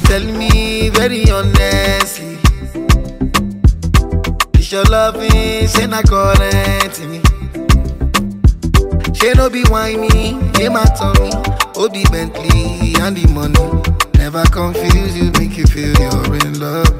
tell me very honestly. It's your loving, say not current me. She no be whiny, name my tummy. Oh, the Bentley and the money. Never confuse you, make you feel you're in love.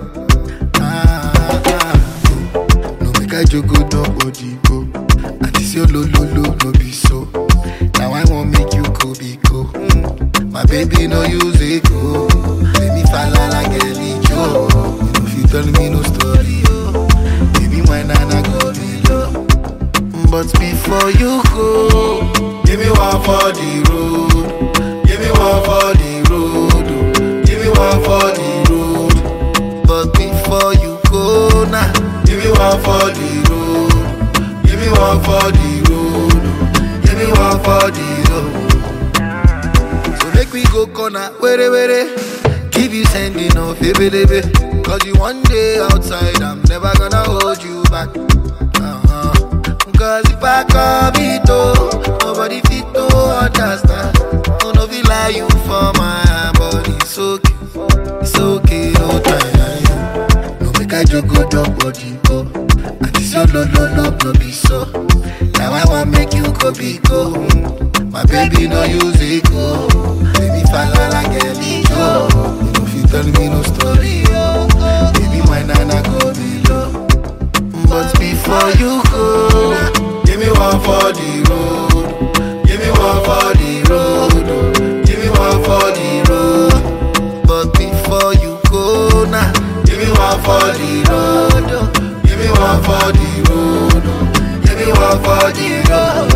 No make I joke, no body go. And this your lo, no be so. Now I won't make you go be go. My baby no use it go. Let me fall like a Joe. You know if you tell me no story, oh. Baby my nana go below. But before you go, give me one for the road. Give me one for the road. Give me one for the road. But before you go now, give me one for the road. Give me one for the road. Give me one for the road. So make we go corner, were. Keep you sending off, baby. Cause you one day outside, I'm never gonna hold you back. Cause if I come it oh, nobody fit to understand. Oh, no, we lie you for my body. It's okay, no time. No make I joke, go drop body go. And this your no be so. Now I want make you go be go. My baby no use it go. Baby fall like a Joe. You know if you tell me no story, oh. Baby my nana go below. But before you go, give me one for the road. Give me one for the road. Give me one for the road. But before you go now, give me one for the road. Give me one for the road. Give me one for the road.